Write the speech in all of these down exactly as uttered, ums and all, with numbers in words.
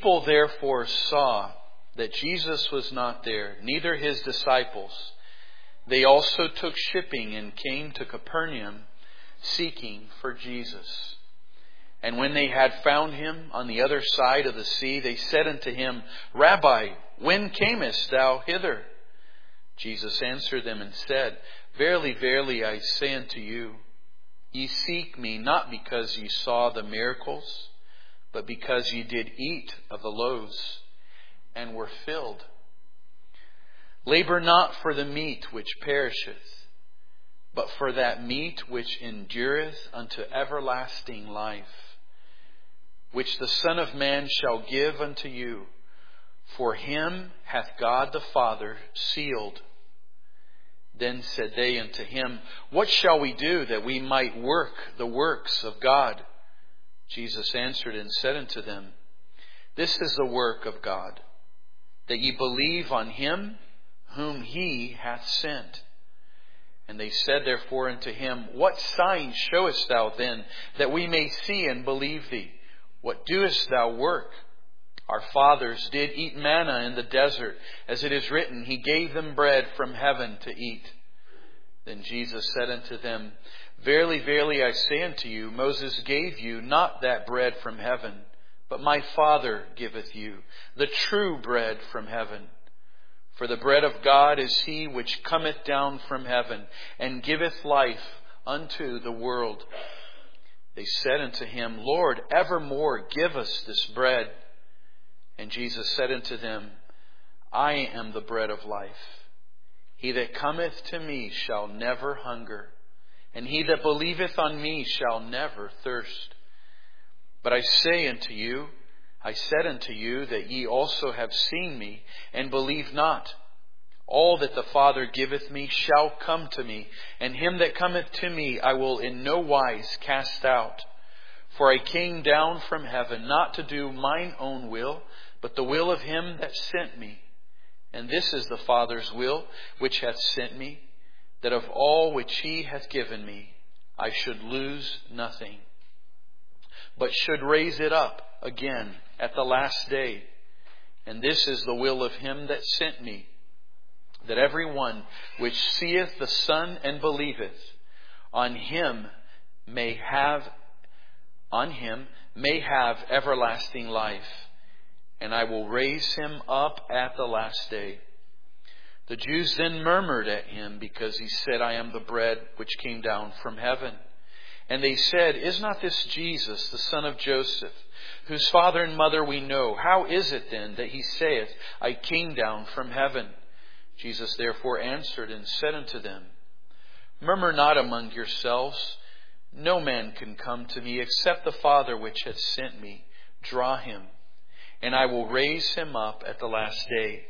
people therefore saw that Jesus was not there, neither his disciples, they also took shipping and came to Capernaum, seeking for Jesus. And when they had found him on the other side of the sea, they said unto him, Rabbi, when camest thou hither? Jesus answered them and said, Verily, verily, I say unto you, ye seek me not because ye saw the miracles, but because ye did eat of the loaves, and were filled. Labour not for the meat which perisheth, but for that meat which endureth unto everlasting life, which the Son of Man shall give unto you. For him hath God the Father sealed. Then said they unto him, What shall we do that we might work the works of God? Jesus answered and said unto them, This is the work of God, that ye believe on him whom he hath sent. And they said therefore unto him, What sign showest thou then, that we may see and believe thee? What doest thou work? Our fathers did eat manna in the desert, as it is written, He gave them bread from heaven to eat. Then Jesus said unto them, Verily, verily, I say unto you, Moses gave you not that bread from heaven, but my Father giveth you the true bread from heaven. For the bread of God is he which cometh down from heaven, and giveth life unto the world. They said unto him, Lord, evermore give us this bread. And Jesus said unto them, I am the bread of life. He that cometh to me shall never hunger, and he that believeth on me shall never thirst. But I say unto you, I said unto you, that ye also have seen me, and believe not. All that the Father giveth me shall come to me, and him that cometh to me I will in no wise cast out. For I came down from heaven not to do mine own will, but the will of him that sent me. And this is the Father's will which hath sent me, that of all which he hath given me I should lose nothing, but should raise it up again at the last day. And this is the will of him that sent me, that every one which seeth the Son and believeth on him may have on him may have everlasting life, and I will raise him up at the last day. The Jews then murmured at him, because he said, I am the bread which came down from heaven. And they said, Is not this Jesus, the son of Joseph, whose father and mother we know? How is it then that he saith, I came down from heaven? Jesus therefore answered and said unto them, Murmur not among yourselves. No man can come to me except the Father which hath sent me draw him, and I will raise him up at the last day.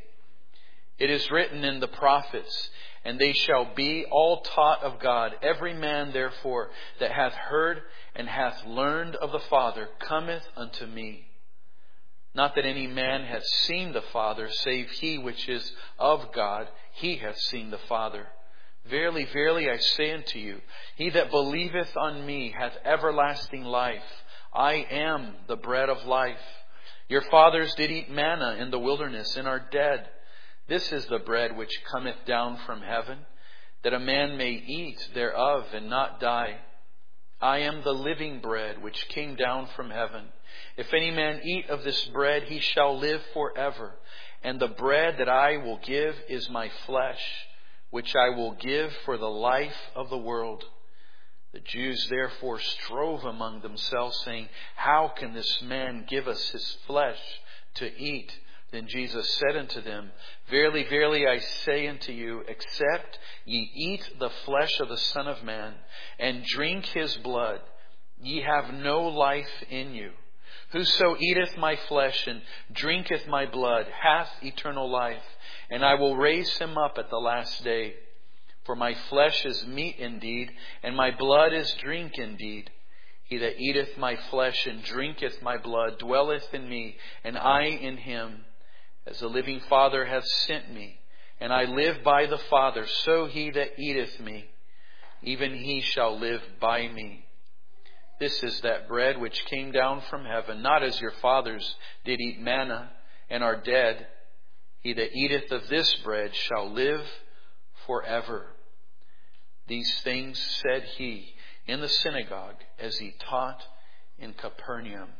It is written in the prophets, and they shall be all taught of God. Every man therefore that hath heard and hath learned of the Father cometh unto me. Not that any man hath seen the Father, save he which is of God, he hath seen the Father. Verily, verily, I say unto you, he that believeth on me hath everlasting life. I am the bread of life. Your fathers did eat manna in the wilderness, and are dead. This is the bread which cometh down from heaven, that a man may eat thereof and not die. I am the living bread which came down from heaven. If any man eat of this bread, he shall live forever. And the bread that I will give is my flesh, which I will give for the life of the world. The Jews therefore strove among themselves, saying, How can this man give us his flesh to eat? Then Jesus said unto them, Verily, verily, I say unto you, except ye eat the flesh of the Son of Man, and drink his blood, ye have no life in you. Whoso eateth my flesh and drinketh my blood hath eternal life, and I will raise him up at the last day. For my flesh is meat indeed, and my blood is drink indeed. He that eateth my flesh and drinketh my blood dwelleth in me, and I in him. As the living Father hath sent me, and I live by the Father, so he that eateth me, even he shall live by me. This is that bread which came down from heaven, not as your fathers did eat manna and are dead. He that eateth of this bread shall live forever. These things said he in the synagogue as he taught in Capernaum.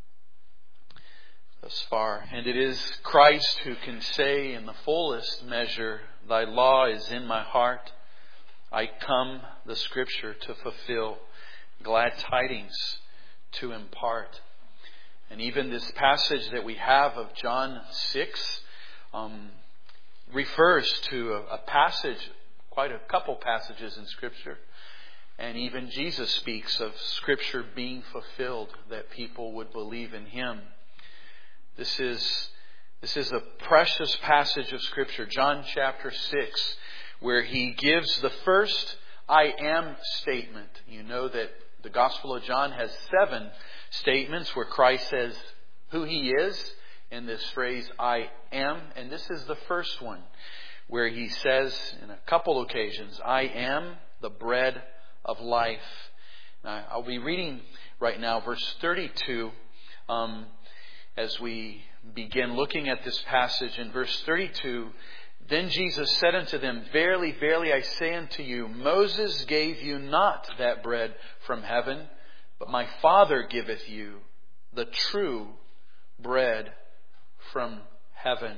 Thus far. And it is Christ who can say in the fullest measure, Thy law is in my heart. I come, the Scripture, to fulfill, glad tidings to impart. And even this passage that we have of John six um, refers to a, a passage, quite a couple passages in Scripture. And even Jesus speaks of Scripture being fulfilled, that people would believe in Him. This is, this is a precious passage of Scripture, John chapter six, where He gives the first I am statement. You know that the Gospel of John has seven statements where Christ says who He is in this phrase, I am. And this is the first one where He says in a couple occasions, I am the bread of life. Now, I'll be reading right now verse thirty-two um, as we begin looking at this passage. In verse thirty-two, Then Jesus said unto them, Verily, verily, I say unto you, Moses gave you not that bread from heaven, but my Father giveth you the true bread from heaven.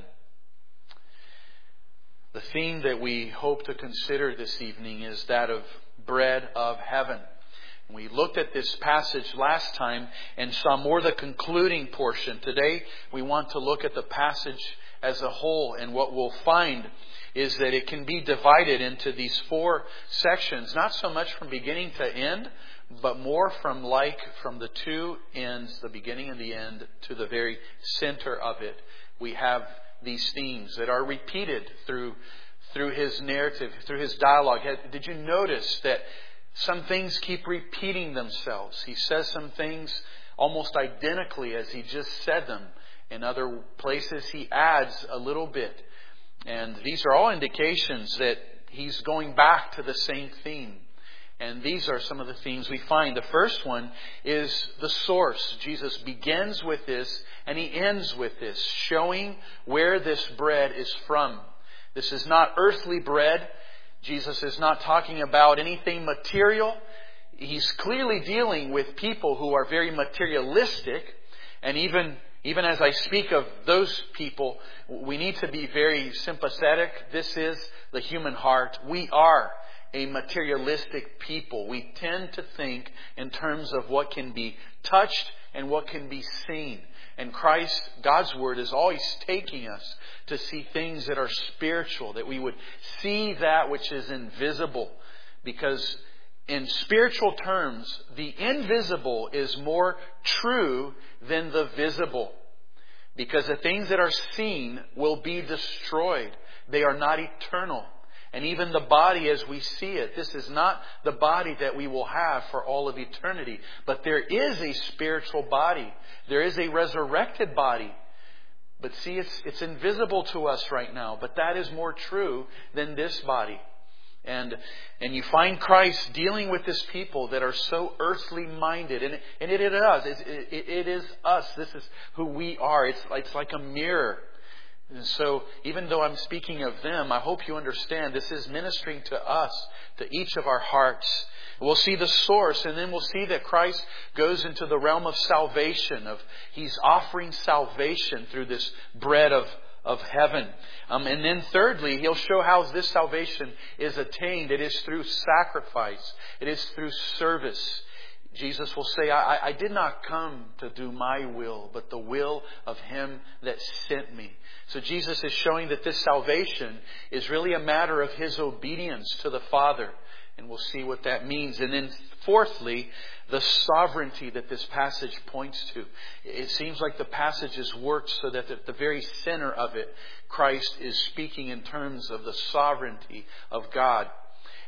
The theme that we hope to consider this evening is that of bread of heaven. We looked at this passage last time and saw more the concluding portion. Today we want to look at the passage as a whole, and what we'll find is that it can be divided into these four sections, not so much from beginning to end, but more from like from the two ends, the beginning and the end, to the very center of it. We have these themes that are repeated through through his narrative, through his dialogue. Did you notice that some things keep repeating themselves? He says some things almost identically as he just said them. In other places he adds a little bit. And these are all indications that he's going back to the same theme. And these are some of the themes we find. The first one is the source. Jesus begins with this and he ends with this, showing where this bread is from. This is not earthly bread. Jesus is not talking about anything material. He's clearly dealing with people who are very materialistic. And even, even as I speak of those people, we need to be very sympathetic. This is the human heart. We are a materialistic people. We tend to think in terms of what can be touched and what can be seen. And Christ, God's Word, is always taking us to see things that are spiritual, that we would see that which is invisible. Because in spiritual terms, the invisible is more true than the visible. Because the things that are seen will be destroyed. They are not eternal. And even the body as we see it, this is not the body that we will have for all of eternity. But there is a spiritual body. There is a resurrected body. But see, it's, it's invisible to us right now. But that is more true than this body. And and you find Christ dealing with this people that are so earthly minded. And, and it, it is. It, it, it is us. This is who we are. It's, it's like a mirror. And so, even though I'm speaking of them, I hope you understand this is ministering to us, to each of our hearts. We'll see the source, and then we'll see that Christ goes into the realm of salvation. Of He's offering salvation through this bread of, of heaven. Um, and then thirdly, He'll show how this salvation is attained. It is through sacrifice. It is through service. Jesus will say, I, I did not come to do my will, but the will of Him that sent me. So Jesus is showing that this salvation is really a matter of His obedience to the Father. And we'll see what that means. And then fourthly, the sovereignty that this passage points to. It seems like the passage is worked so that at the very center of it, Christ is speaking in terms of the sovereignty of God.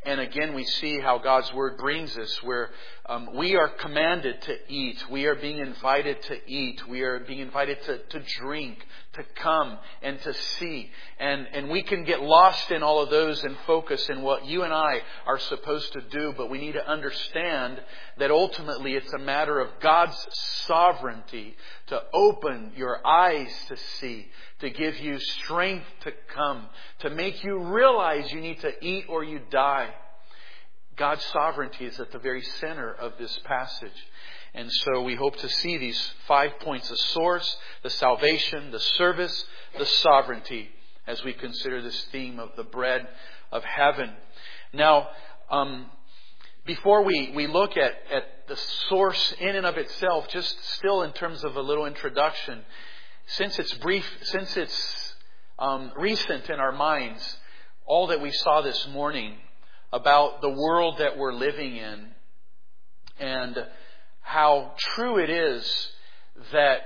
And again, we see how God's Word brings us where um, we are commanded to eat. We are being invited to eat. We are being invited to, to drink, to come, and to see. And, and we can get lost in all of those and focus in what you and I are supposed to do. But we need to understand that ultimately it's a matter of God's sovereignty to open your eyes to see, to give you strength to come, to make you realize you need to eat or you die. God's sovereignty is at the very center of this passage. And so we hope to see these five points: the source, the salvation, the service, the sovereignty, as we consider this theme of the bread of heaven. Now, um, before we, we look at, at the source in and of itself, just still in terms of a little introduction, since it's brief, since it's um, recent in our minds, all that we saw this morning about the world that we're living in and how true it is that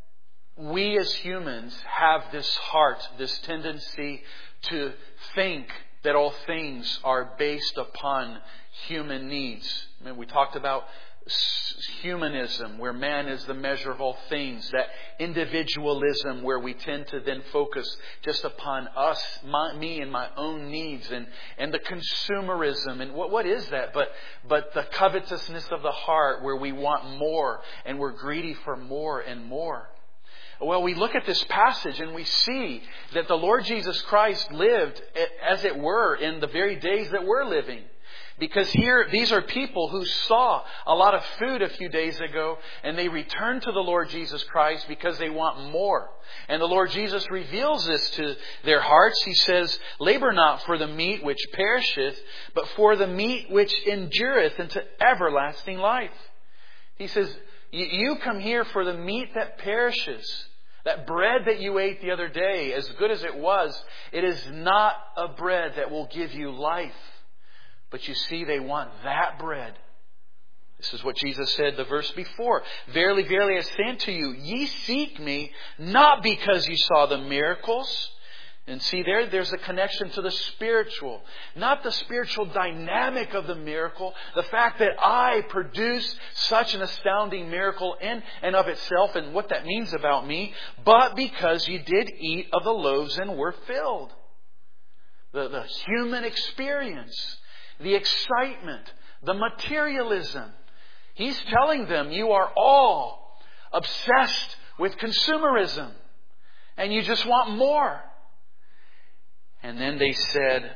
we as humans have this heart, this tendency to think that all things are based upon human needs. I mean, we talked about humanism, where man is the measure of all things. That individualism, where we tend to then focus just upon us, my, me and my own needs. And, and the consumerism. And what, what is that? But, but the covetousness of the heart, where we want more and we're greedy for more and more. Well, we look at this passage and we see that the Lord Jesus Christ lived, as it were, in the very days that we're living. Because here, these are people who saw a lot of food a few days ago, and they return to the Lord Jesus Christ because they want more. And the Lord Jesus reveals this to their hearts. He says, "Labor not for the meat which perisheth, but for the meat which endureth unto everlasting life." He says, you come here for the meat that perishes. That bread that you ate the other day, as good as it was, it is not a bread that will give you life. But you see, they want that bread. This is what Jesus said the verse before. "Verily, verily, I say unto you, ye seek me, not because you saw the miracles." And see there, there's a connection to the spiritual. Not the spiritual dynamic of the miracle. The fact that I produce such an astounding miracle in and of itself and what that means about me. But because you did eat of the loaves and were filled. The, the human experience. The excitement. The materialism. He's telling them you are all obsessed with consumerism. And you just want more. And then they said,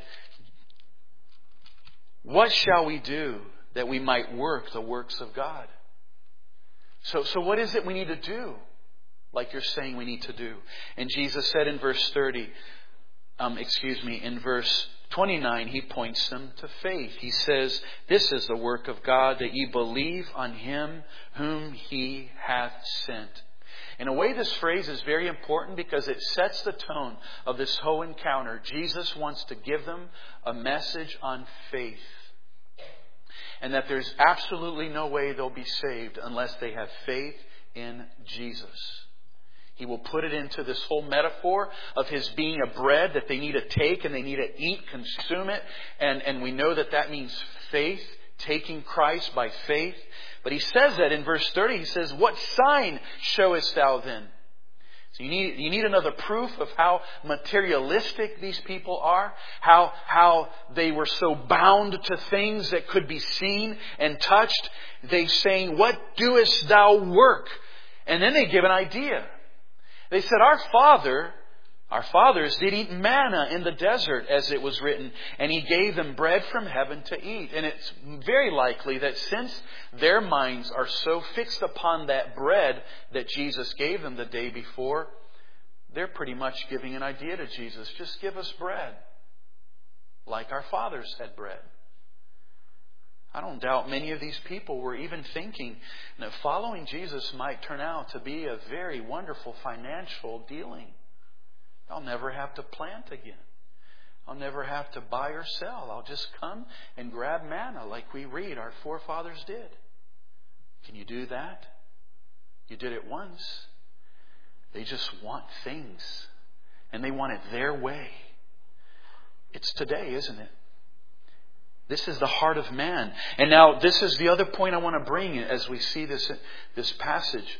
"What shall we do that we might work the works of God?" So, so what is it we need to do? Like you're saying we need to do. And Jesus said in verse thirty, um, excuse me, in verse twenty-nine, He points them to faith. He says, "This is the work of God, that ye believe on Him whom He hath sent." In a way, this phrase is very important because it sets the tone of this whole encounter. Jesus wants to give them a message on faith. And that there's absolutely no way they'll be saved unless they have faith in Jesus. He will put it into this whole metaphor of His being a bread that they need to take and they need to eat, consume it. And, and we know that that means faith, taking Christ by faith. But He says that in verse thirty. He says, "What sign showest thou then?" So you need, you need another proof of how materialistic these people are. How, how they were so bound to things that could be seen and touched. They saying, "What doest thou work?" And then they give an idea. They said, our father, our fathers did eat manna in the desert, as it was written, and He gave them bread from heaven to eat. And it's very likely that since their minds are so fixed upon that bread that Jesus gave them the day before, they're pretty much giving an idea to Jesus. Just give us bread, like our fathers had bread. I don't doubt many of these people were even thinking that following Jesus might turn out to be a very wonderful financial dealing. I'll never have to plant again. I'll never have to buy or sell. I'll just come and grab manna like we read our forefathers did. Can you do that? You did it once. They just want things. And they want it their way. It's today, isn't it? This is the heart of man. And now this is the other point I want to bring as we see this, this passage.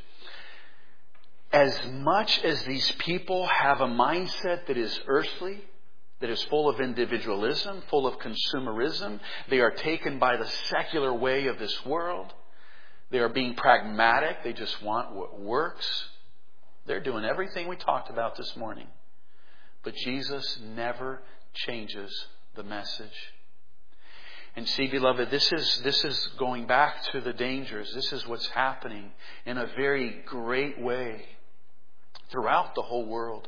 As much as these people have a mindset that is earthly, that is full of individualism, full of consumerism, they are taken by the secular way of this world. They are being pragmatic. They just want what works. They're doing everything we talked about this morning. But Jesus never changes the message. And see, beloved, this is, this is going back to the dangers. This is what's happening in a very great way throughout the whole world.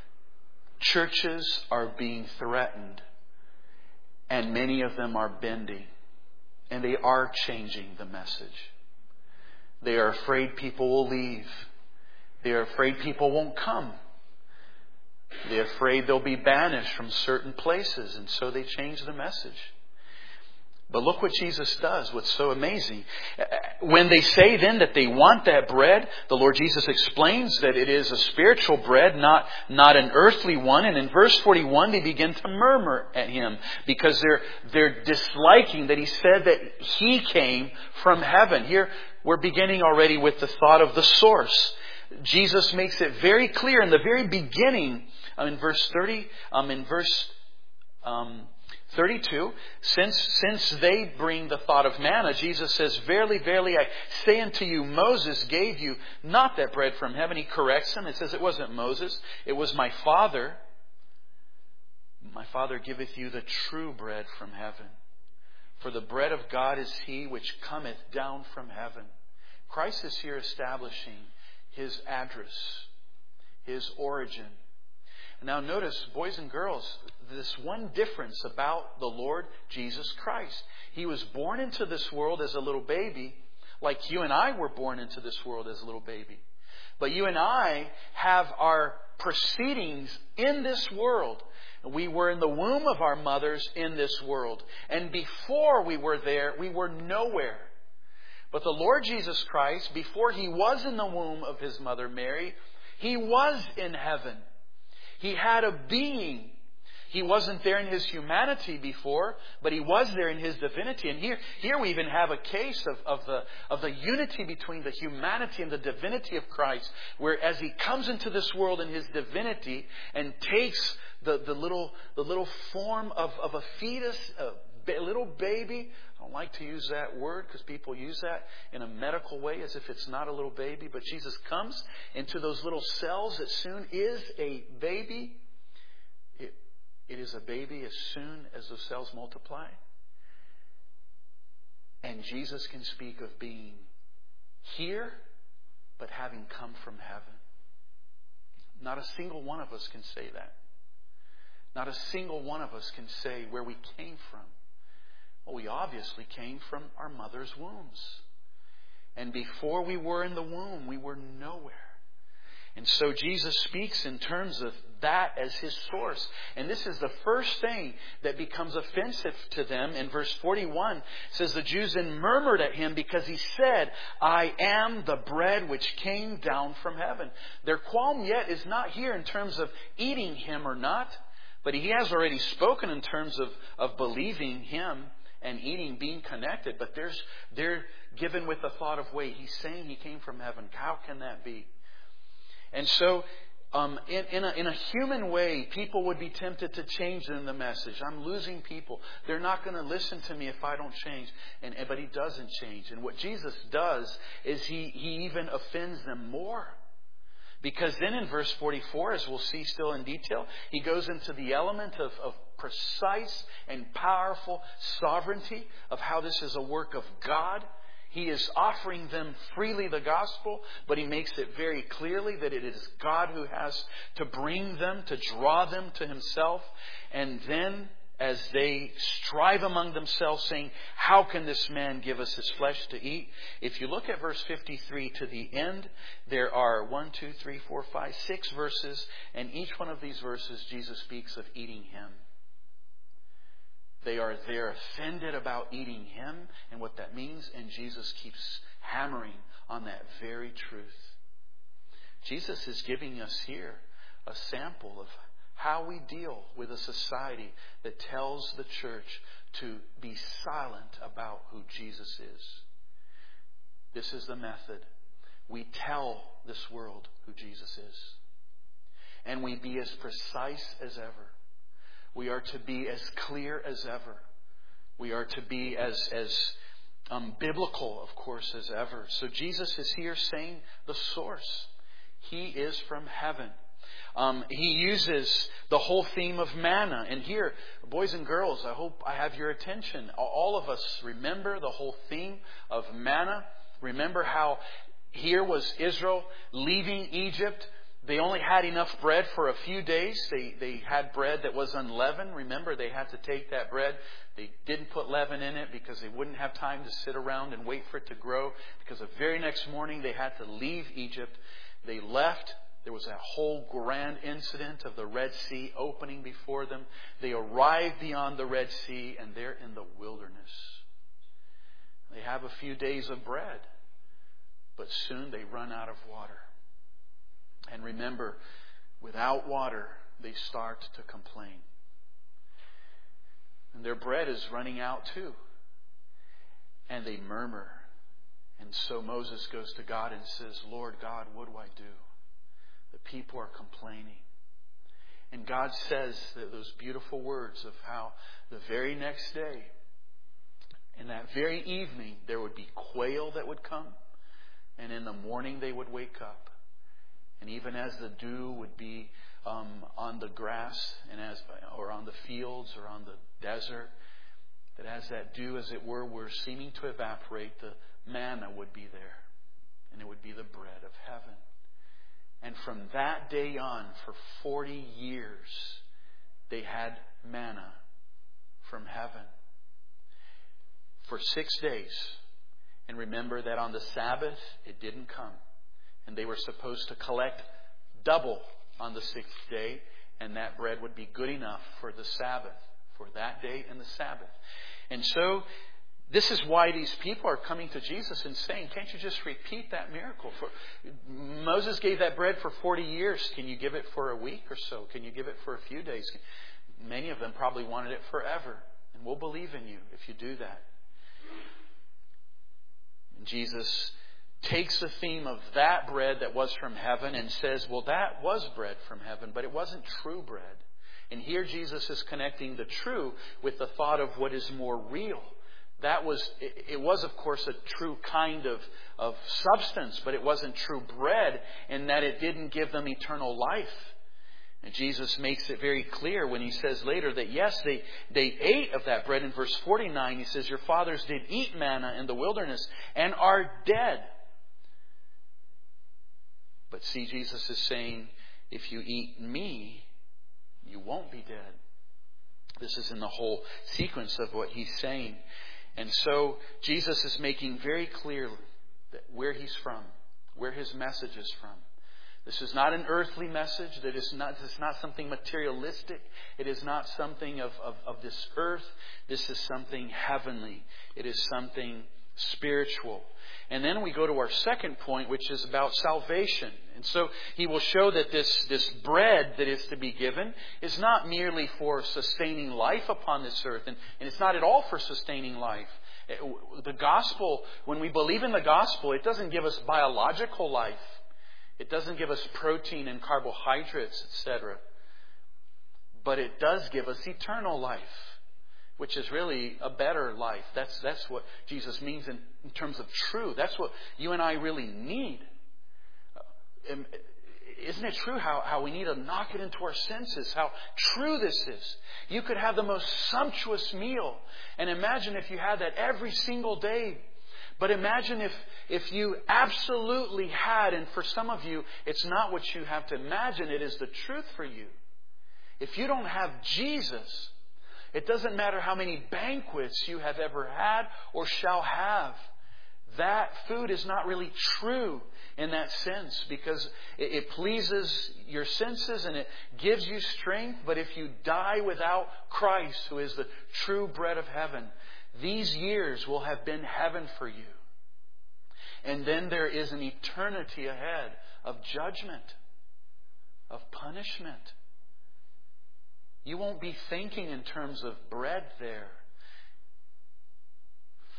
Churches are being threatened, and many of them are bending, and they are changing the message. They are afraid people will leave. They are afraid people won't come. They're afraid they'll be banished from certain places, and so they change the message. But look what Jesus does, what's so amazing. When they say then that they want that bread, the Lord Jesus explains that it is a spiritual bread, not, not an earthly one. And in verse forty-one, they begin to murmur at Him because they're, they're disliking that He said that He came from heaven. Here, we're beginning already with the thought of the source. Jesus makes it very clear in the very beginning, um, in verse thirty, um, in verse, um, thirty-two, since, since they bring the thought of manna, Jesus says, verily, verily, I say unto you, Moses gave you not that bread from heaven. He corrects them and says, it wasn't Moses, it was my Father. My Father giveth you the true bread from heaven. For the bread of God is He which cometh down from heaven. Christ is here establishing His address, His origin. Now notice, boys and girls, this one difference about the Lord Jesus Christ. He was born into this world as a little baby, like you and I were born into this world as a little baby. But you and I have our proceedings in this world. We were in the womb of our mothers in this world. And before we were there, we were nowhere. But the Lord Jesus Christ, before He was in the womb of His mother Mary, He was in heaven. He had a being. He wasn't there in His humanity before, but He was there in His divinity. And here, here we even have a case of, of, the, of the unity between the humanity and the divinity of Christ, where as He comes into this world in His divinity and takes the, the, little, the little form of, of a fetus, a little baby. I don't like to use that word because people use that in a medical way as if it's not a little baby. But Jesus comes into those little cells that soon is a baby. It, it is a baby as soon as those cells multiply. And Jesus can speak of being here, but having come from heaven. Not a single one of us can say that. Not a single one of us can say where we came from. Well, we obviously came from our mother's wombs. And before we were in the womb, we were nowhere. And so Jesus speaks in terms of that as His source. And this is the first thing that becomes offensive to them. In verse forty-one, it says, the Jews then murmured at Him because He said, I am the bread which came down from heaven. Their qualm yet is not here in terms of eating Him or not. But He has already spoken in terms of, of believing Him and eating, being connected. But there's, they're given with the thought of, wait, He's saying He came from heaven. How can that be? And so, um, in, in, a, in a human way, people would be tempted to change in the message. I'm losing people. They're not going to listen to me if I don't change. And, but He doesn't change. And what Jesus does is He, he even offends them more. Because then in verse forty-four, as we'll see still in detail, He goes into the element of, of precise and powerful sovereignty of how this is a work of God. He is offering them freely the gospel, but He makes it very clearly that it is God who has to bring them, to draw them to Himself. And then as they strive among themselves, saying, how can this man give us his flesh to eat? If you look at verse fifty-three to the end, there are one, two, three, four, five, six verses. And each one of these verses, Jesus speaks of eating Him. They are there offended about eating Him and what that means. And Jesus keeps hammering on that very truth. Jesus is giving us here a sample of how we deal with a society that tells the church to be silent about who Jesus is. This is the method. We tell this world who Jesus is. And we be as precise as ever. We are to be as clear as ever. We are to be as, as um, biblical, of course, as ever. So Jesus is here saying the source. He is from heaven. Um, he uses the whole theme of manna. And here, boys and girls, I hope I have your attention. All of us remember the whole theme of manna. Remember how here was Israel leaving Egypt. They only had enough bread for a few days. They, they had bread that was unleavened. Remember, they had to take that bread. They didn't put leaven in it because they wouldn't have time to sit around and wait for it to grow. Because the very next morning they had to leave Egypt. They left. There was that whole grand incident of the Red Sea opening before them. They arrived beyond the Red Sea and they're in the wilderness. They have a few days of bread, but soon they run out of water. And remember, without water, they start to complain. And their bread is running out too. And they murmur. And so Moses goes to God and says, Lord God, what do I do? The people are complaining. And God says that those beautiful words of how the very next day, in that very evening, there would be quail that would come. And in the morning they would wake up. And even as the dew would be um, on the grass and as or on the fields or on the desert, that as that dew, as it were, were seeming to evaporate, the manna would be there. And it would be the bread of heaven. And from that day on, for forty years, they had manna from heaven. For six days. And remember that on the Sabbath, it didn't come. And they were supposed to collect double on the sixth day. And that bread would be good enough for the Sabbath. For that day and the Sabbath. And so, this is why these people are coming to Jesus and saying, can't you just repeat that miracle? For Moses gave that bread for forty years. Can you give it for a week or so? Can you give it for a few days? Many of them probably wanted it forever. And we'll believe in you if you do that. And Jesus takes the theme of that bread that was from heaven and says, well, that was bread from heaven, but it wasn't true bread. And here Jesus is connecting the true with the thought of what is more real. That was, it was of course a true kind of, of substance, but it wasn't true bread in that it didn't give them eternal life. And Jesus makes it very clear when he says later that yes, they, they ate of that bread. In verse forty-nine, he says, your fathers did eat manna in the wilderness and are dead. But see, Jesus is saying, if you eat me, you won't be dead. This is in the whole sequence of what he's saying. And so Jesus is making very clear that where he's from, where his message is from. This is not an earthly message. That is not, this is not something materialistic. It is not something of, of, of this earth. This is something heavenly. It is something spiritual. And then we go to our second point, which is about salvation. And so he will show that this, this bread that is to be given is not merely for sustaining life upon this earth. And, and it's not at all for sustaining life. The gospel, when we believe in the gospel, it doesn't give us biological life. It doesn't give us protein and carbohydrates, et cetera. But it does give us eternal life, which is really a better life. That's, that's what Jesus means in, in terms of true. That's what you and I really need. Um, isn't it true how, how we need to knock it into our senses? How true this is. You could have the most sumptuous meal. And imagine if you had that every single day. But imagine if, if you absolutely had, and for some of you, it's not what you have to imagine. It is the truth for you. If you don't have Jesus, it doesn't matter how many banquets you have ever had or shall have. That food is not really true in that sense because it, it pleases your senses and it gives you strength. But if you die without Christ, who is the true bread of heaven, these years will have been heaven for you. And then there is an eternity ahead of judgment, of punishment. You won't be thinking in terms of bread there.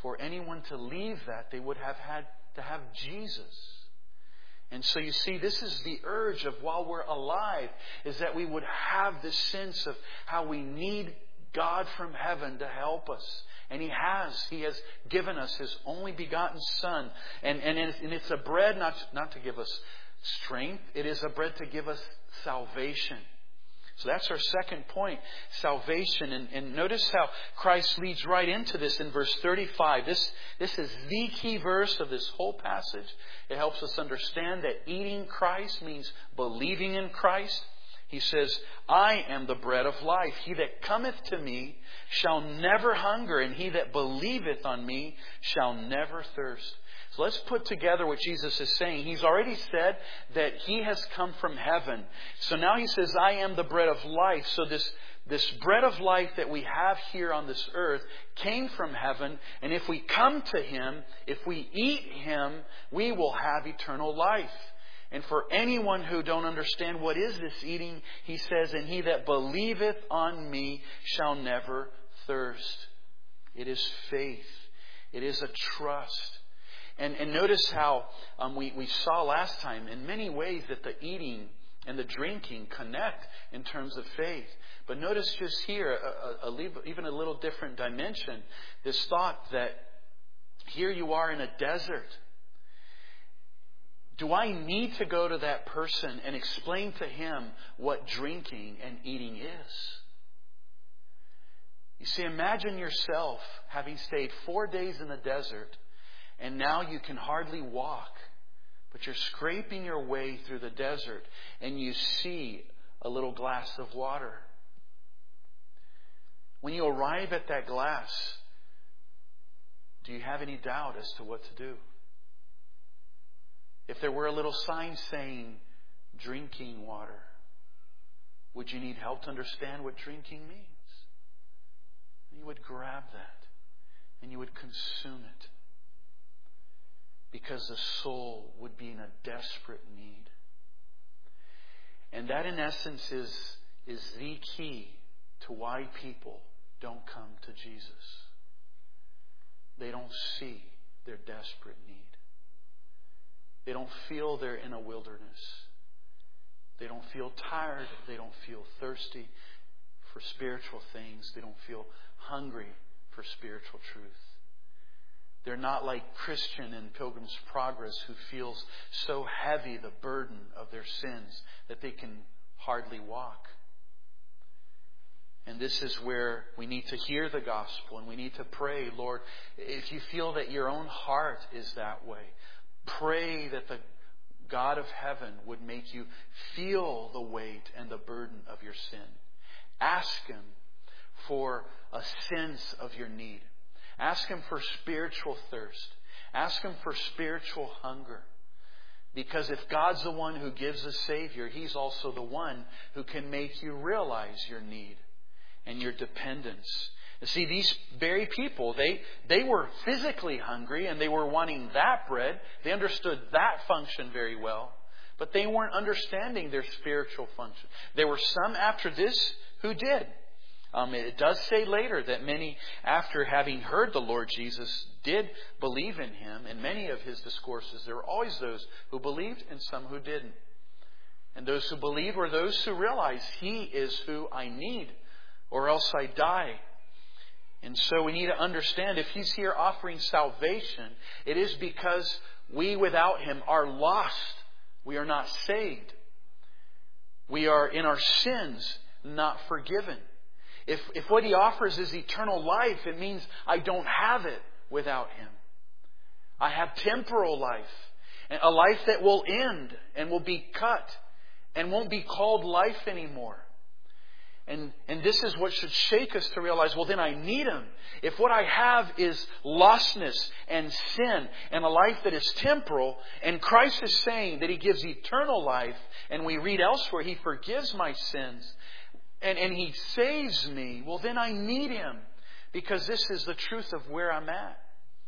for anyone to leave that, they would have had to have Jesus. And so you see, this is the urge of while we're alive, is that we would have this sense of how we need God from heaven to help us. And He has. He has given us His only begotten Son. And, and, it's, and it's a bread not, not to give us strength. It is a bread to give us salvation. So that's our second point, salvation. And, and notice how Christ leads right into this in verse thirty-five. This, this is the key verse of this whole passage. It helps us understand that eating Christ means believing in Christ. He says, I am the bread of life. He that cometh to me shall never hunger, and he that believeth on me shall never thirst. So let's put together what Jesus is saying. He's already said that He has come from heaven. So now He says, I am the bread of life. So this, this bread of life that we have here on this earth came from heaven. And if we come to Him, if we eat Him, we will have eternal life. And for anyone who don't understand what is this eating, He says, and he that believeth on me shall never thirst. It is faith. It is a trust. And, and notice how um, we, we saw last time in many ways that the eating and the drinking connect in terms of faith. But notice just here, a, a, a, even a little different dimension, this thought that here you are in a desert. Do I need to go to that person and explain to him what drinking and eating is? You see, imagine yourself having stayed four days in the desert, and now you can hardly walk, but you're scraping your way through the desert and you see a little glass of water. When you arrive at that glass, do you have any doubt as to what to do? If there were a little sign saying drinking water, would you need help to understand what drinking means? You would grab that and you would consume it. Because the soul would be in a desperate need. And that in essence is, is the key to why people don't come to Jesus. They don't see their desperate need. They don't feel they're in a wilderness. They don't feel tired. They don't feel thirsty for spiritual things. They don't feel hungry for spiritual truth. They're not like Christian in Pilgrim's Progress who feels so heavy the burden of their sins that they can hardly walk. And this is where we need to hear the gospel and we need to pray, Lord, if you feel that your own heart is that way, pray that the God of heaven would make you feel the weight and the burden of your sin. Ask Him for a sense of your need. Ask Him for spiritual thirst. Ask Him for spiritual hunger. Because if God's the one who gives a Savior, He's also the one who can make you realize your need and your dependence. You see, these very people, they, they were physically hungry and they were wanting that bread. They understood that function very well. But they weren't understanding their spiritual function. There were some after this who did. Um, it does say later that many, after having heard the Lord Jesus, did believe in Him. In many of His discourses, there were always those who believed and some who didn't. And those who believed were those who realized He is who I need, or else I die. And so we need to understand, if He's here offering salvation, it is because we without Him are lost. We are not saved. We are in our sins not forgiven. If, if what He offers is eternal life, it means I don't have it without Him. I have temporal life, a life that will end and will be cut and won't be called life anymore. And, and this is what should shake us to realize, well, then I need Him. If what I have is lostness and sin and a life that is temporal, and Christ is saying that He gives eternal life, and we read elsewhere, He forgives my sins, And, and He saves me, well, then I need Him, because this is the truth of where I'm at.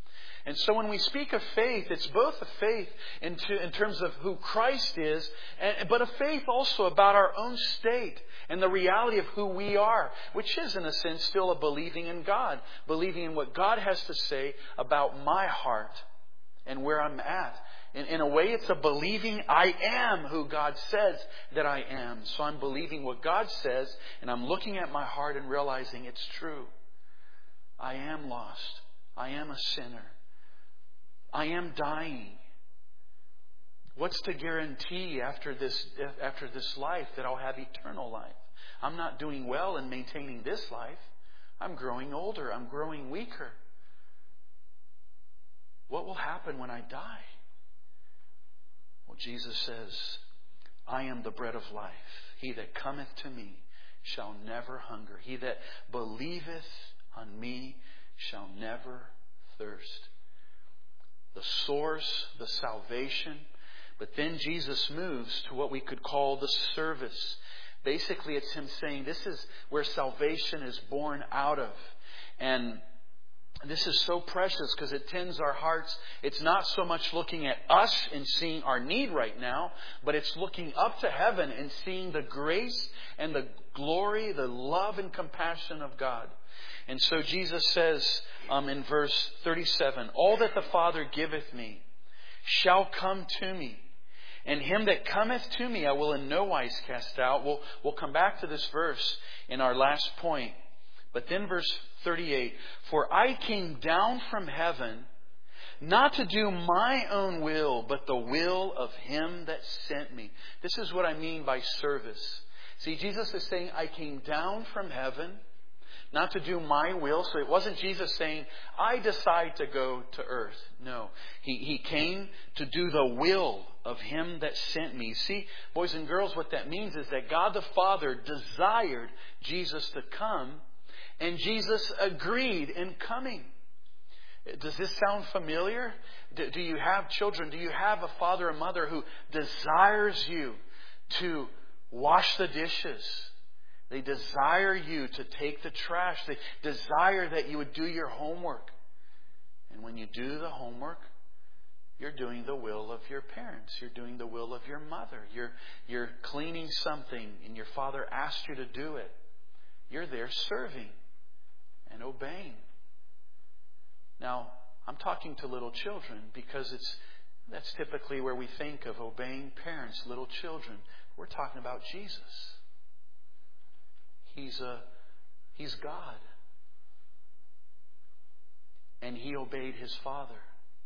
And so when we speak of faith, it's both a faith in, to, in terms of who Christ is, and, but a faith also about our own state and the reality of who we are, which is in a sense still a believing in God, believing in what God has to say about my heart and where I'm at. In, in a way, it's a believing I am who God says that I am. So I'm believing what God says, and I'm looking at my heart and realizing it's true. I am lost. I am a sinner. I am dying. What's to guarantee after this, after this life that I'll have eternal life? I'm not doing well in maintaining this life. I'm growing older. I'm growing weaker. What will happen when I die? Well, Jesus says, I am the bread of life. He that cometh to me shall never hunger. He that believeth on me shall never thirst. The source, the salvation. But then Jesus moves to what we could call the service. Basically, it's Him saying this is where salvation is born out of. And this is so precious because it tends our hearts. It's not so much looking at us and seeing our need right now, but it's looking up to heaven and seeing the grace and the glory, the love and compassion of God. And so Jesus says um, in verse thirty-seven, all that the Father giveth me shall come to me. And him that cometh to me I will in no wise cast out. We'll, we'll come back to this verse in our last point. But then verse thirty-eight, for I came down from heaven not to do my own will, but the will of Him that sent me. This is what I mean by service. See, Jesus is saying, I came down from heaven not to do my will. So it wasn't Jesus saying, I decide to go to earth. No. He, he came to do the will of Him that sent me. See, boys and girls, what that means is that God the Father desired Jesus to come, and Jesus agreed in coming. Does this sound familiar? Do, do you have children? Do you have a father or mother who desires you to wash the dishes? They desire you to take the trash. They desire that you would do your homework. And when you do the homework, you're doing the will of your parents. You're doing the will of your mother. You're, you're cleaning something and your father asked you to do it. You're there serving and obeying. Now, I'm talking to little children because it's that's typically where we think of obeying parents, little children. We're talking about Jesus. He's a, He's God. And He obeyed His Father.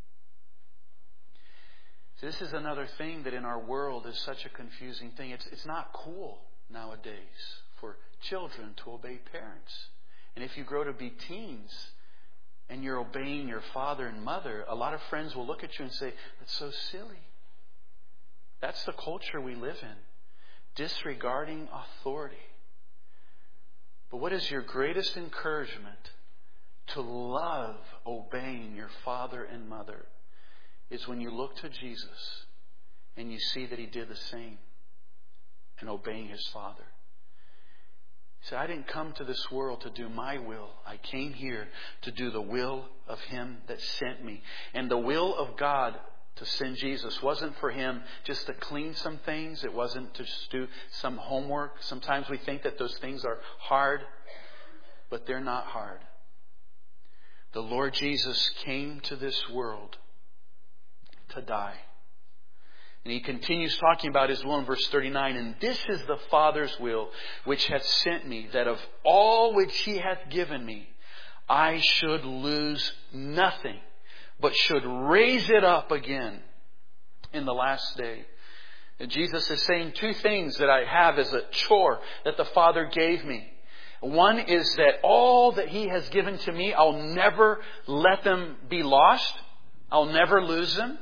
So this is another thing that in our world is such a confusing thing. It's, it's not cool nowadays for children to obey parents. And if you grow to be teens and you're obeying your father and mother, a lot of friends will look at you and say, that's so silly. That's the culture we live in. Disregarding authority. But what is your greatest encouragement to love obeying your father and mother is when you look to Jesus and you see that He did the same in obeying His Father. He said, I didn't come to this world to do my will. I came here to do the will of Him that sent me. And the will of God to send Jesus wasn't for Him just to clean some things. It wasn't to just do some homework. Sometimes we think that those things are hard, but they're not hard. The Lord Jesus came to this world to die. And He continues talking about His will in verse thirty-nine. And this is the Father's will which hath sent me, that of all which He hath given me, I should lose nothing, but should raise it up again in the last day. And Jesus is saying two things that I have as a chore that the Father gave me. One is that all that He has given to me, I'll never let them be lost. I'll never lose them.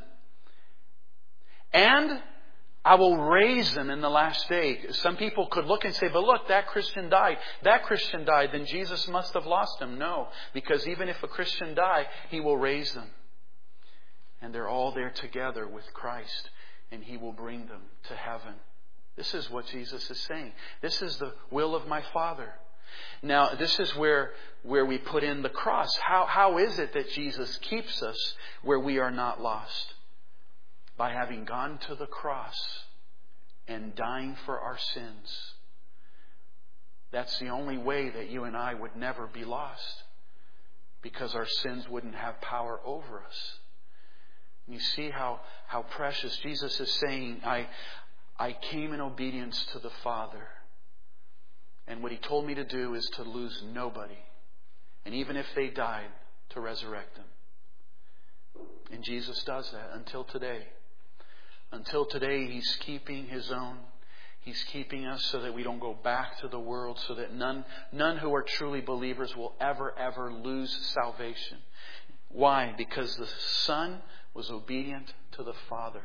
And I will raise them in the last day. Some people could look and say, but look, that Christian died. That Christian died. Then Jesus must have lost him. No, because even if a Christian die, He will raise them. And they're all there together with Christ. And He will bring them to heaven. This is what Jesus is saying. This is the will of my Father. Now, this is where, where we put in the cross. How, how is it that Jesus keeps us where we are not lost? By having gone to the cross and dying for our sins. That's the only way that you and I would never be lost. Because our sins wouldn't have power over us. You see how, how precious Jesus is saying, I, I came in obedience to the Father. And what He told me to do is to lose nobody. And even if they died, to resurrect them. And Jesus does that until today. Until today, He's keeping His own. He's keeping us so that we don't go back to the world, so that none, none who are truly believers will ever, ever lose salvation. Why? Because the Son was obedient to the Father.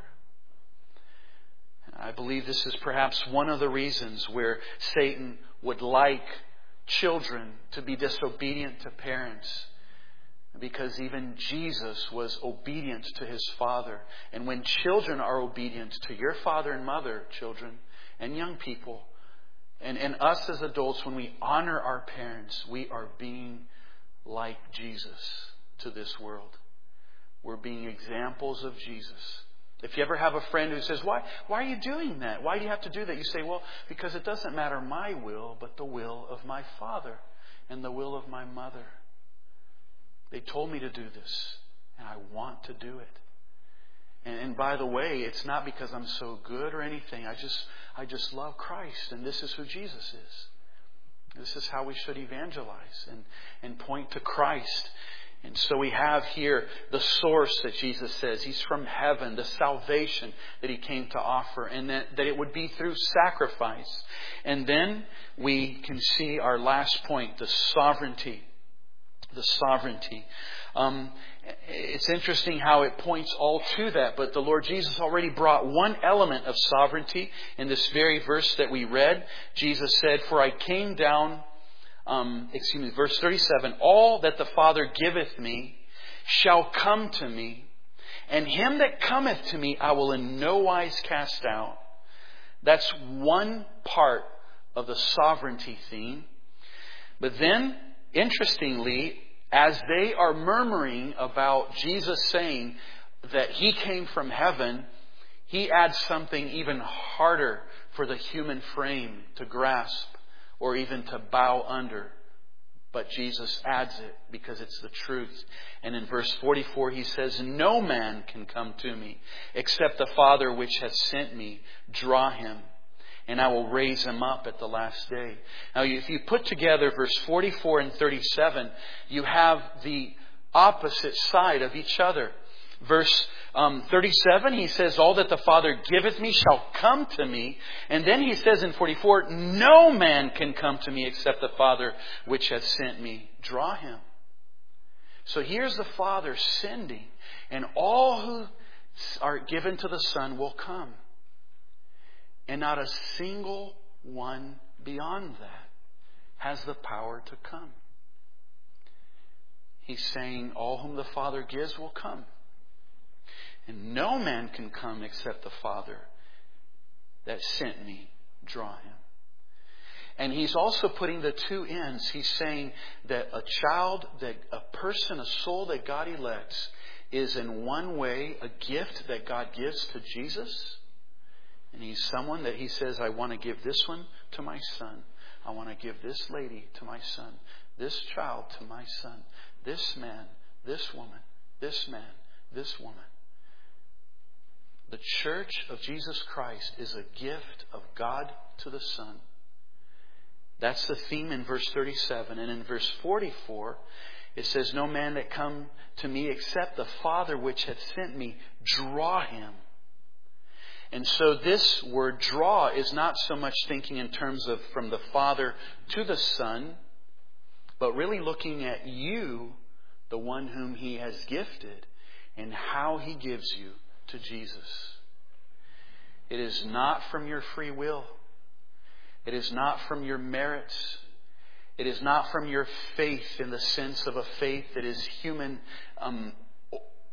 I believe this is perhaps one of the reasons where Satan would like children to be disobedient to parents. Because even Jesus was obedient to His Father. And when children are obedient to your father and mother, children and young people, and, and us as adults, when we honor our parents, we are being like Jesus to this world. We're being examples of Jesus. If you ever have a friend who says, why, why are you doing that? Why do you have to do that? You say, well, because it doesn't matter my will, but the will of my Father and the will of my mother. They told me to do this, and I want to do it. And, and by the way, it's not because I'm so good or anything. I just, I just love Christ, and this is who Jesus is. This is how we should evangelize and, and point to Christ. And so we have here the source that Jesus says. He's from heaven, the salvation that He came to offer, and that, that it would be through sacrifice. And then we can see our last point, the sovereignty. The sovereignty. Um, it's interesting how it points all to that, but the Lord Jesus already brought one element of sovereignty in this very verse that we read. Jesus said, for I came down... Um, excuse me, verse thirty-seven, all that the Father giveth me shall come to me, and him that cometh to me I will in no wise cast out. That's one part of the sovereignty theme. But then, interestingly, as they are murmuring about Jesus saying that He came from heaven, He adds something even harder for the human frame to grasp or even to bow under. But Jesus adds it because it's the truth. And in verse forty-four He says, no man can come to me except the Father which hath sent me draw him. And I will raise him up at the last day. Now if you put together verse forty-four and thirty-seven, you have the opposite side of each other. Verse um, thirty-seven, He says, all that the Father giveth me shall come to me. And then He says in forty-four, no man can come to me except the Father which hath sent me draw him. So here's the Father sending, and all who are given to the Son will come. And not a single one beyond that has the power to come. He's saying all whom the Father gives will come. And no man can come except the Father that sent me draw him. And He's also putting the two ends. He's saying that a child, that a person, a soul that God elects is in one way a gift that God gives to Jesus. And he's someone that He says, I want to give this one to my son. I want to give this lady to my son. This child to my son. This man, this woman, this man, this woman. The church of Jesus Christ is a gift of God to the Son. That's the theme in verse thirty-seven. And in verse forty-four, it says, no man that come to me except the Father which hath sent me draw him. And so this word draw is not so much thinking in terms of from the Father to the Son, but really looking at you, the one whom He has gifted, and how He gives you to Jesus. It is not from your free will. It is not from your merits. It is not from your faith in the sense of a faith that is human um,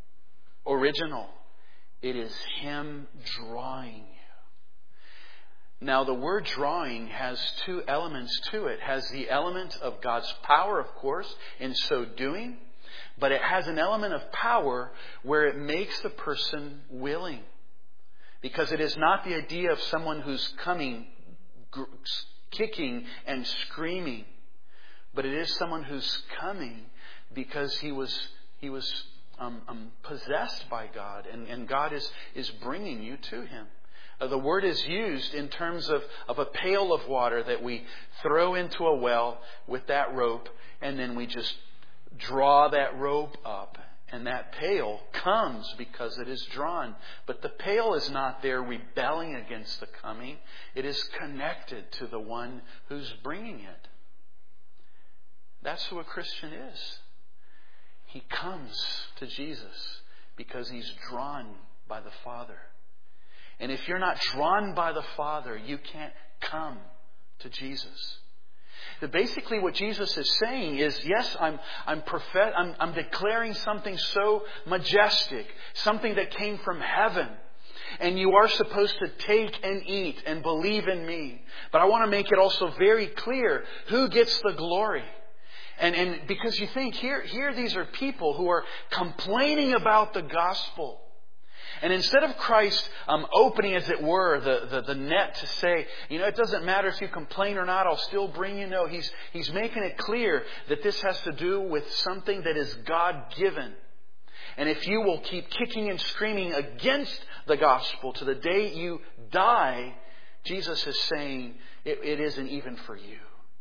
original. It is Him drawing you. Now, the word drawing has two elements to it. It has the element of God's power, of course, in so doing. But it has an element of power where it makes the person willing. Because it is not the idea of someone who's coming, kicking and screaming. But it is someone who's coming because he was he was um, um, possessed by God. And, and God is, is bringing you to Him. Uh, the word is used in terms of, of a pail of water that we throw into a well with that rope, and then we just draw that rope up. And that pail comes because it is drawn. But the pail is not there rebelling against the coming. It is connected to the one who's bringing it. That's who a Christian is. He comes to Jesus because he's drawn by the Father. And if you're not drawn by the Father, you can't come to Jesus. That basically what Jesus is saying is, yes, I'm I'm, prophet, I'm I'm declaring something so majestic, something that came from heaven. And you are supposed to take and eat and believe in me. But I want to make it also very clear who gets the glory. And and because you think, here, here these are people who are complaining about the gospel. And instead of Christ um, opening, as it were, the, the, the net to say, you know, it doesn't matter if you complain or not, I'll still bring you. No, he's, he's making it clear that this has to do with something that is God-given. And if you will keep kicking and screaming against the gospel to the day you die, Jesus is saying it, it isn't even for you.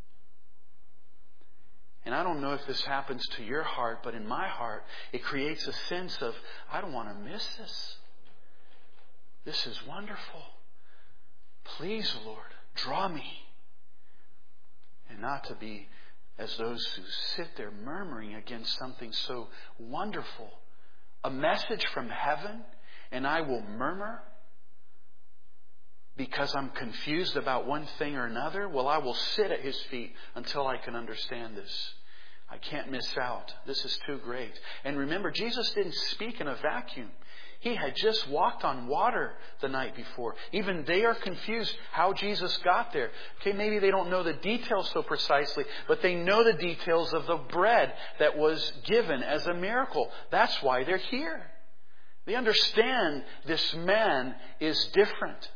And I don't know if this happens to your heart, but in my heart, it creates a sense of, I don't want to miss this. This is wonderful. Please, Lord, draw me. And not to be as those who sit there murmuring against something so wonderful. A message from heaven, and I will murmur because I'm confused about one thing or another. Well, I will sit at His feet until I can understand this. I can't miss out. This is too great. And remember, Jesus didn't speak in a vacuum. He had just walked on water the night before. Even they are confused how Jesus got there. Okay, maybe they don't know the details so precisely, but they know the details of the bread that was given as a miracle. That's why they're here. They understand this man is different.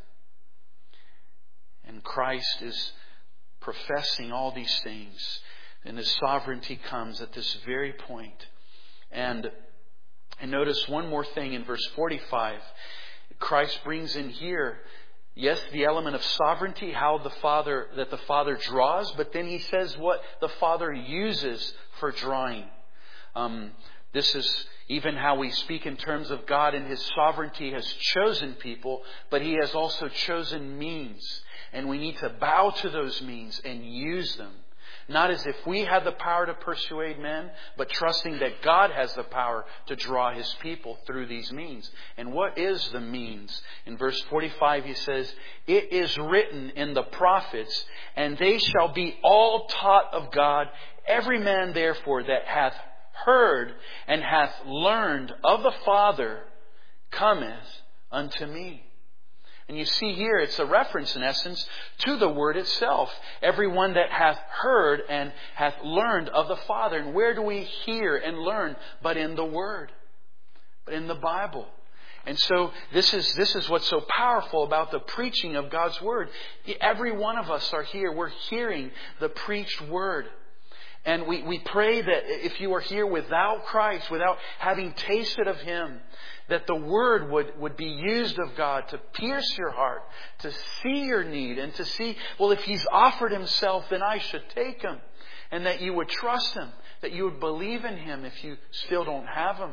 And Christ is professing all these things. And His sovereignty comes at this very point. And, and notice one more thing in verse forty-five. Christ brings in here, yes, the element of sovereignty, how the Father, that the Father draws, but then He says what the Father uses for drawing. Um, this is even how we speak in terms of God and His sovereignty has chosen people, but He has also chosen means. And we need to bow to those means and use them. Not as if we had the power to persuade men, but trusting that God has the power to draw His people through these means. And what is the means? In verse forty-five He says, "It is written in the prophets, and they shall be all taught of God. Every man therefore that hath heard and hath learned of the Father cometh unto me." And you see here, it's a reference in essence to the Word itself. Everyone that hath heard and hath learned of the Father. And where do we hear and learn but in the Word? But in the Bible. And so this is this is what's so powerful about the preaching of God's Word. Every one of us are here. We're hearing the preached Word. And we, we pray that if you are here without Christ, without having tasted of Him, that the Word would, would be used of God to pierce your heart, to see your need, and to see, well, if He's offered Himself, then I should take Him. And that you would trust Him, that you would believe in Him if you still don't have Him.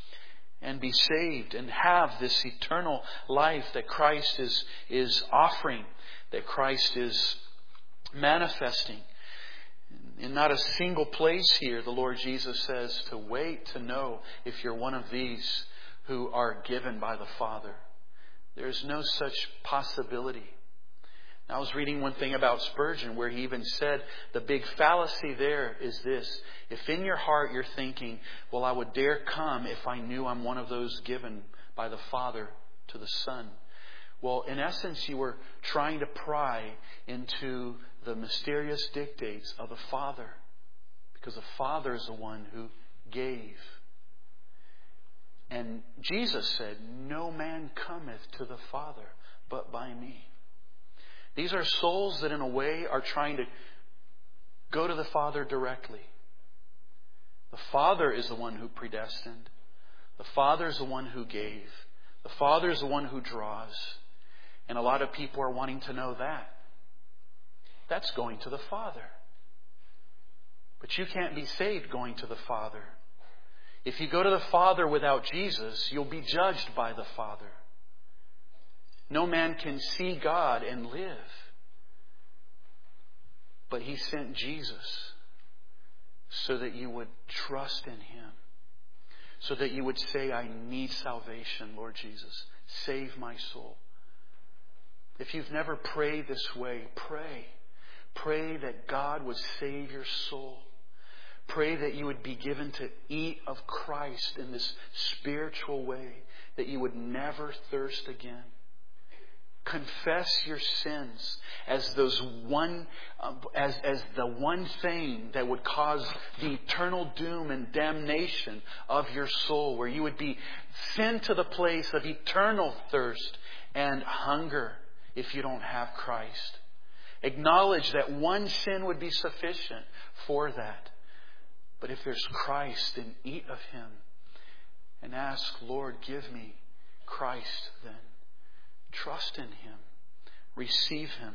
And be saved and have this eternal life that Christ is, is offering, that Christ is manifesting. In not a single place here, the Lord Jesus says to wait to know if you're one of these who are given by the Father. There is no such possibility. Now, I was reading one thing about Spurgeon where he even said the big fallacy there is this. If in your heart you're thinking, well, I would dare come if I knew I'm one of those given by the Father to the Son. Well, in essence, you were trying to pry into the mysterious dictates of the Father. Because the Father is the one who gave. And Jesus said, no man cometh to the Father but by me. These are souls that in a way are trying to go to the Father directly. The Father is the one who predestined. The Father is the one who gave. The Father is the one who draws. And a lot of people are wanting to know that. That's going to the Father. But you can't be saved going to the Father. If you go to the Father without Jesus, you'll be judged by the Father. No man can see God and live. But He sent Jesus so that you would trust in Him. So that you would say, I need salvation, Lord Jesus. Save my soul. If you've never prayed this way, pray. Pray that God would save your soul. Pray that you would be given to eat of Christ in this spiritual way. That you would never thirst again. Confess your sins as those one, uh, as as the one thing that would cause the eternal doom and damnation of your soul, where you would be sent to the place of eternal thirst and hunger if you don't have Christ. Acknowledge that one sin would be sufficient for that. But if there's Christ, then eat of Him and ask, Lord, give me Christ then. Trust in Him. Receive Him.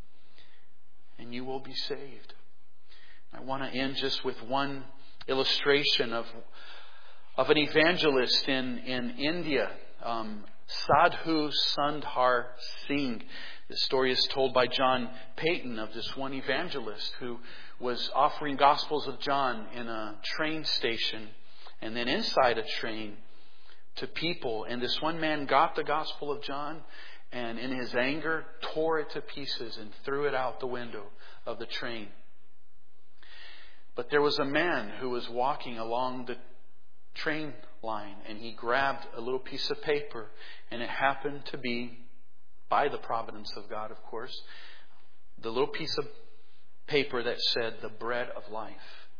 And you will be saved. I want to end just with one illustration of, of an evangelist in, in India. Um, Sadhu Sundar Singh. The story is told by John Payton of this one evangelist who was offering Gospels of John in a train station and then inside a train to people. And this one man got the Gospel of John and in his anger tore it to pieces and threw it out the window of the train. But there was a man who was walking along the train line and he grabbed a little piece of paper, and it happened to be, by the providence of God of course, the little piece of paper that said the bread of life.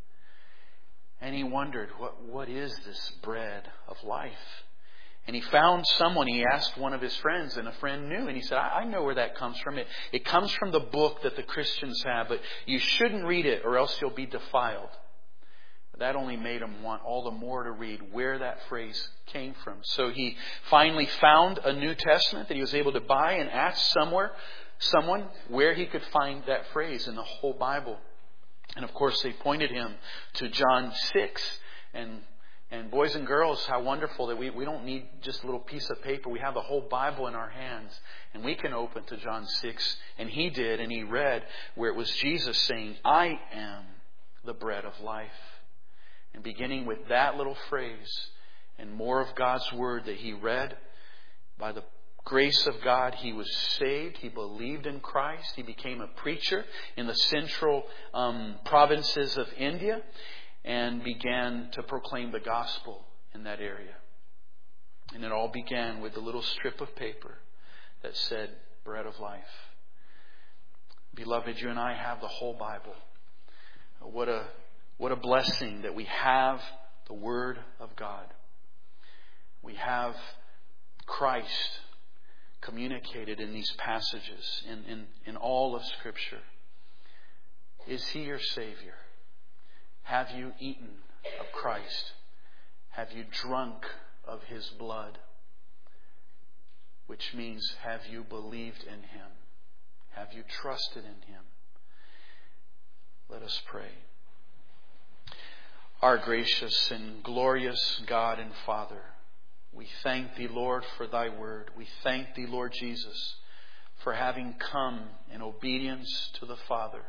And he wondered, what what is this bread of life? And he found someone, he asked one of his friends, and a friend knew. And he said, I, I know where that comes from. It, it comes from the book that the Christians have, but you shouldn't read it or else you'll be defiled. But that only made him want all the more to read where that phrase came from. So he finally found a New Testament that he was able to buy and asked somewhere, someone where he could find that phrase in the whole Bible. And of course they pointed him to John six. And And boys and girls, how wonderful that we, we don't need just a little piece of paper. We have the whole Bible in our hands. And we can open to John six. And he did, and he read where it was Jesus saying, I am the bread of life. And beginning with that little phrase and more of God's Word that he read, by the grace of God, he was saved. He believed in Christ. He became a preacher in the central um, provinces of India, and began to proclaim the gospel in that area. And it all began with a little strip of paper that said, bread of life. Beloved, you and I have the whole Bible. What a, what a blessing that we have the Word of God. We have Christ communicated in these passages, in, in, in all of Scripture. Is He your Savior? Have you eaten of Christ? Have you drunk of His blood? Which means, have you believed in Him? Have you trusted in Him? Let us pray. Our gracious and glorious God and Father, we thank Thee, Lord, for Thy Word. We thank Thee, Lord Jesus, for having come in obedience to the Father,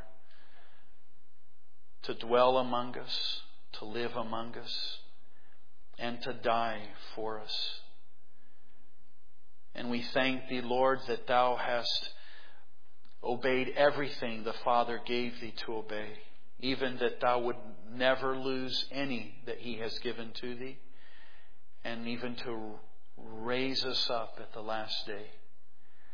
to dwell among us, to live among us, and to die for us. And we thank Thee, Lord, that Thou hast obeyed everything the Father gave Thee to obey, even that Thou would never lose any that He has given to Thee, and even to raise us up at the last day.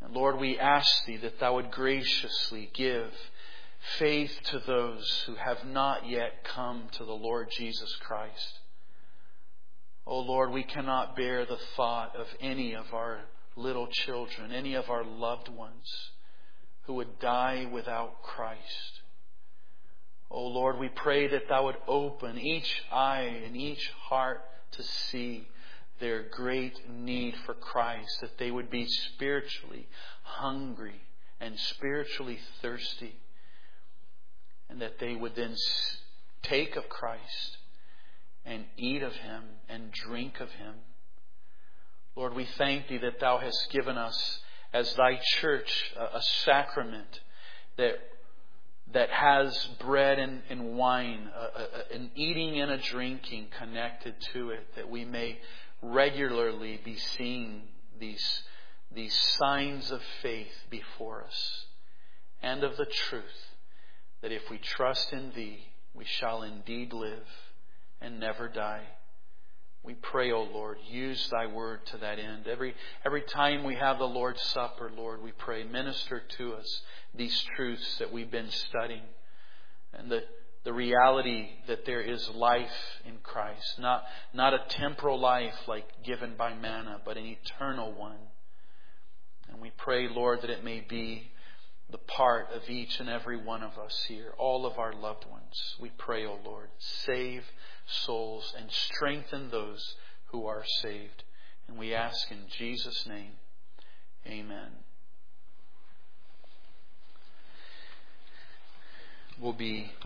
And Lord, we ask Thee that Thou would graciously give faith to those who have not yet come to the Lord Jesus Christ. Oh Lord, we cannot bear the thought of any of our little children, any of our loved ones who would die without Christ. Oh Lord, we pray that Thou would open each eye and each heart to see their great need for Christ, that they would be spiritually hungry and spiritually thirsty, and that they would then take of Christ and eat of Him and drink of Him. Lord, we thank Thee that Thou hast given us as Thy church a, a sacrament that that has bread and, and wine, a, a, an eating and a drinking connected to it, that we may regularly be seeing these, these signs of faith before us and of the truth that if we trust in Thee, we shall indeed live and never die. We pray, O Lord, use Thy word to that end. Every, every time we have the Lord's Supper, Lord, we pray, minister to us these truths that we've been studying, and the, the reality that there is life in Christ, not, not a temporal life like given by manna, but an eternal one. And we pray, Lord, that it may be the part of each and every one of us here, all of our loved ones. We pray, O Lord, save souls and strengthen those who are saved. And we ask in Jesus' name, amen. We'll be